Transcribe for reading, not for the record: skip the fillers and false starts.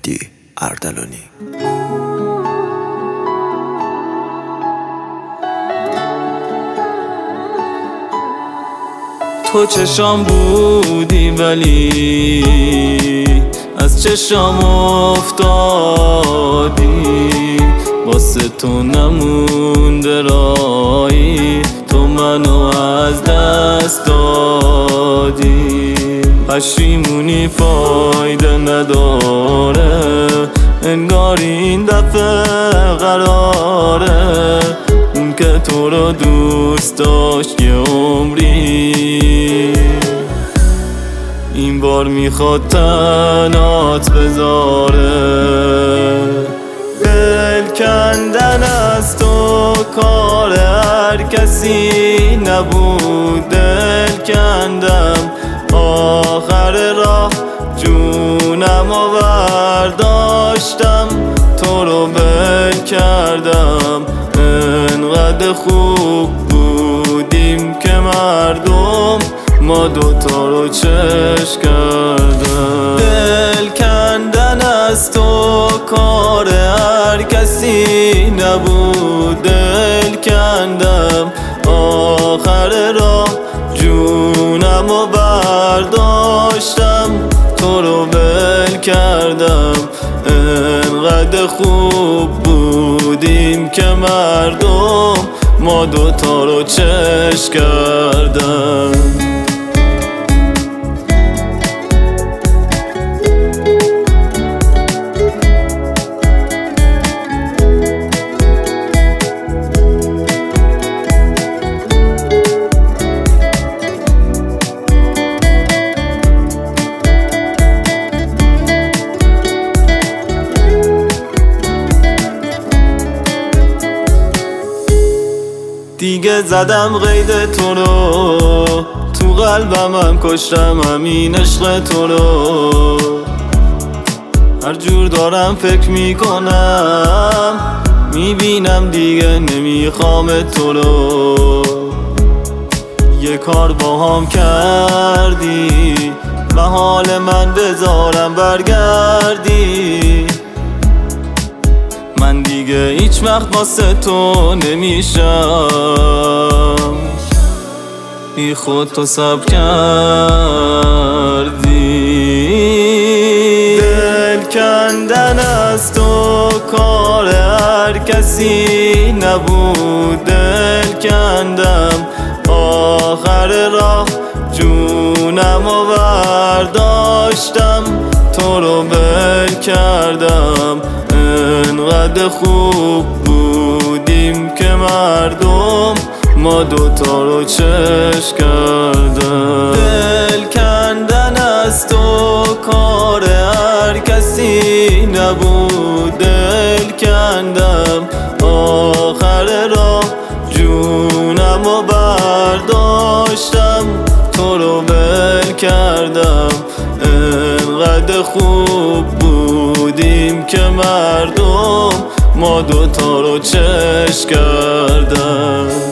مهدی اردلانی. تو چشام بودی ولی از چشام افتادی، واسه تو نمونده رایی، تو منو از دست دادی. پشیمونی فایده نداره، انگار این دفعه قراره اون که تو رو دوست داشت یه عمری، این بار میخواد تنات بذاره. دل کندن از تو کار هر کسی نبود، دل کندم آخر راه جونم و برداشتم، تو رو بل کردم. انقدر خوب بودیم که مردم ما دوتا رو چشم کردن. دل کندن از تو کار هر کسی نبود، دل کندم آخر راه جونم و برداشتم، تو رو بل کردم. انقدر خوب بودیم که مردم ما دوتا رو چشم کردن. دیگه زدم قید تو رو، تو قلبم کشتم همین عشق تو رو. هر جور دارم فکر میکنم، میبینم دیگه نمیخوام تو رو. یه کار با هم کردی، به حال من بذارم برگردی. من دیگه هیچ وقت واسه تو نمیشم، بی خود تو صبر کردی. دل کندن از تو کار هر کسی نبود، دل کندم آخر راه جونم و برداشتم، تو رو بل کردم. انقدر خوب بودیم که مردم ما دوتا رو چشم کردن. دل کندن از تو کار هر کسی نبود، دل کندم آخر راه جونم و برداشتم، تو رو بل کردم. انقدر خوب بودیم که مردم ما دوتا رو چشم کردن.